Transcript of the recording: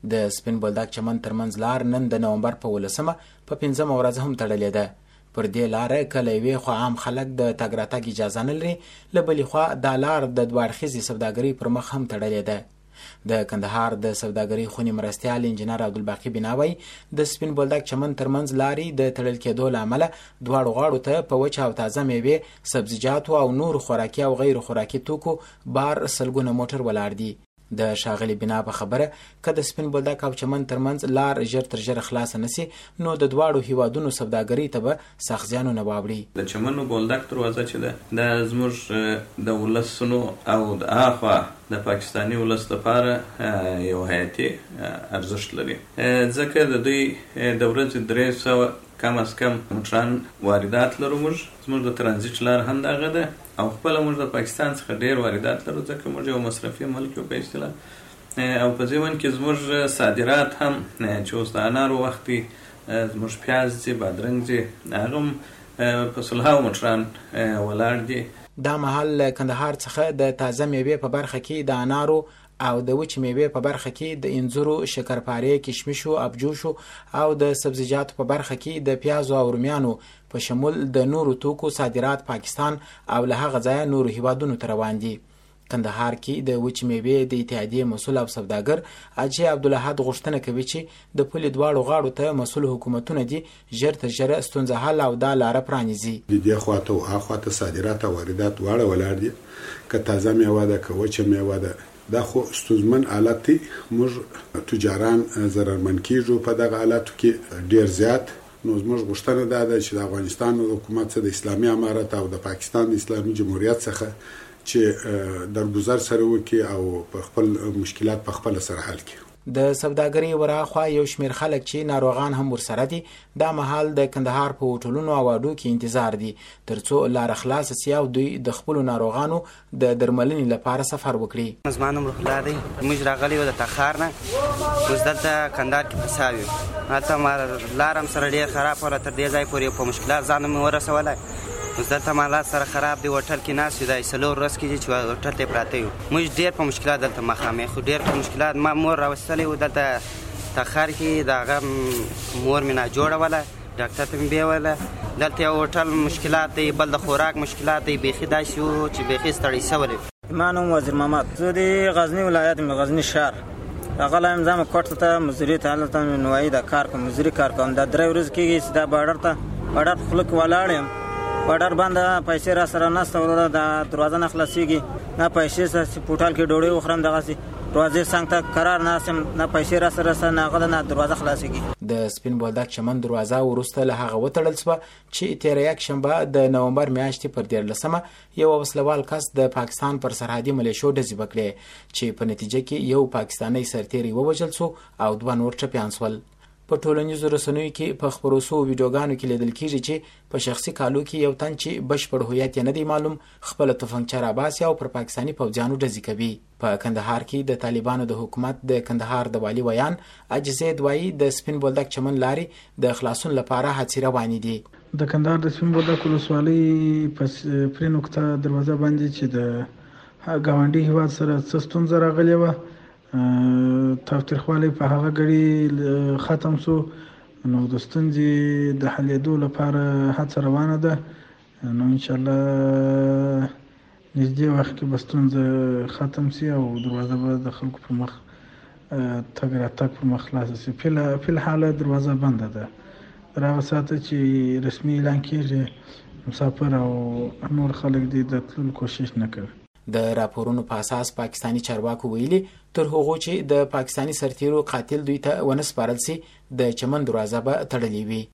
د سپین بولدک چمن ترمنځ لار نن د نومبر په 15 په 5 ورځ هم تړلې ده. پر دې لاره کله یوې خوا عام خلک د تګ راتګ اجازه نه لري، له بلې خوا دا لار د دوه اړخیزې سوداګرۍ پر مخ هم تړلې ده. د کندهار د سوداګرۍ خونې مرستیال انجینر عبدالباقي بناوی د سپین بولدک چمن ترمنځ لارې د تړل کېدو له امله دواړو غاړو ته په وچه او تازه میوې، سبزیجاتو او نور خوراکي او غیر خوراکي توکو بار سلګونه موټر ولاړ دي. د شاغلي بنا په خبره که د سپین بولدک او چمن ترمنځ لار ژر تر ژره خلاصه نسی، نو د دواړو هیوادونو سوداګرۍ ته به سخت زیانونه واوړي. د چمن او بولدک دروازه چې ده دا زموږ د ولسونو او د اخوا د پاکستاني ولس لپاره یو حیاتي ارزښت لري، ځکه د دوی د ورځې 300 کم از کم موټران واردات لرو. زموږ د ترانزیت لار هم دغه ده او خپله موږ د پاکستان څخه ډېر واردات لرو، ځکه موږ یو مصرفي ملک یو په اصطلاح. او په ځینو کې زموږ صادرات هم چې اوس د انارو وخت وي، زموږ پیاز دي، بادرنګ دي، هغه هم په سلهاو موټران ولاړ دي. دا مهال کندهار څخه د تازه میوې په برخه کې د انارو او د وچ میوې په برخه کې د انځرو، شکرپارې، کشمشو، ابجوشو او د سبزیجاتو په برخه کې د پیازو او رومیانو په شمول د نورو توکو صادرات پاکستان او له هغه ځایه نورو هیوادونو ته روان دي. کندهار کې د وچ میوې د اتحادیې مسؤل او سوداګر اجي عبدالاحد غوښتنه کوي چې د پولې دواړو غاړو ته مسؤل حکومتونه دي ژر تر ژره ستونزه حل او دا لاره پرانیزي. د دې خواته او هاخواته صادرات او واردات دواړه ولاړ دي، که تازه میوه ده که وچه میوه ده. دا خو ستونزمن حالت دی، موږ تجاران ضررمن کیږو په دغه حالاتو کې ډیر زیات. نو زموږ غوښتنه دا ده چې د افغانستان حکومت څخه د اسلامي امارت او د پاکستان د اسلامي جمهوریت څخه چې درگذر سره وکړي او په خپل مشکلات په خپل سره حل کړي. د سوداګرۍ وراخوا یو شمیر خلک چې ناروغان هم ورسره دي، دا مهال د کندهار په هوټلونو او اډو کې انتظار دي ترڅو لاره خلاصه سي او دوی د خپل ناروغانو د درملنې لپاره سفر وکړي. زما نوم روح الله دی، موږ راغلي یو د تخار نه، اوس دلته کندهار کې پساو یو. هلته لار هم سره ډېر خراب وه، تر دې ځای پورې په مشکلات ځان مې ورسولی. اوس دلته مالات سره خراب دی، هوټل کې ناست یو، دا 4 ورځ کېږي چې هوټل ته پراته یو. موږ ډېر په مشکلات دلته مخامخ یو، ډېر په مشکلات. ما مور راوستلی و دلته تخار کې، د هغه مور مې ناجوړوله، ډاکټر ته مې بیوله. دلته یو هوټل مشکلات دی، بل د خوراک مشکلات دی، بیخي داسې وو چې بیخي ستړی شولی. ما نوم وزیر محمد، زه د غزني ولایت یم، غزني شهر راغلی یم. زه مې کوټ ته مزدوري ته هلته نوایي د کار کوم، مزدوري کار کوم. دا 3 ورځې کېږي چې دا بارډر په خوله کې ولاړ یم. بارډر باندې پیسې را سره نسته، وروره د دروازه نه خلاصېږي، نه پیسې سره چې په هوټل کې ډوډۍ وخورم، دغسې دروازې څنګ ته قرار ناست یم، نه پیسې را سره نه هغه نه دروازه خلاصېږي. د سپین بولدک چمن دروازه وروسته له هغه وتړل شوه چې تېره یکشنبه د نومبر میاشتې پر 13 یو وسلوال کس د پاکستان پر سرحدي ملیشو ډزې وکړې چې په نتیجه کې یو پاکستانی سرتیری ووژل شو او 2 نور ټپیان شول. په ټولنیزو رسنیو کې په خپرو شوو ویډیوګانو کې لیدل کېږي چې په شخصي کالو کې یو تن چې بشپړ هویت یې نه دی معلوم خپله توفنچه راباسي او پر پاکستاني پوځیانو ډزې کوي. په کندهار کې د طالبانو د حکومت د کندهار د والي ویان اجزید وایي د سپین بولدک چمن لارې د خلاصون لپاره هڅې روانې دي. د کندهار د سپین بولدک ولسوالۍ په نقطه دروازه باندې چې د ګاونډي هیواد سره څه ستونزه راغلې وه، تاوتریخوالی په هغه غړي ختم شو، نو د ستونزې د حلېدو لپاره هڅه روانه ده. نو انشاءالله نږدې وخت کې به ستونزه ختم شي او دروازه به د خلکو پر مخ تګ راتګ پر مخ خلاصه شي. فی الحال دروازه بنده ده، تر هغه ساعته چې رسمي اعلان کېږي مسافر او نور خلک دې د تللو کوشش نه کوي. د راپورونو په اساس پاکستانی چارواکو ویلي تر هغو چې د پاکستانی سرتیرو قاتل دوی ته ونه سپارل سي د چمن دروازه به تړلې وي.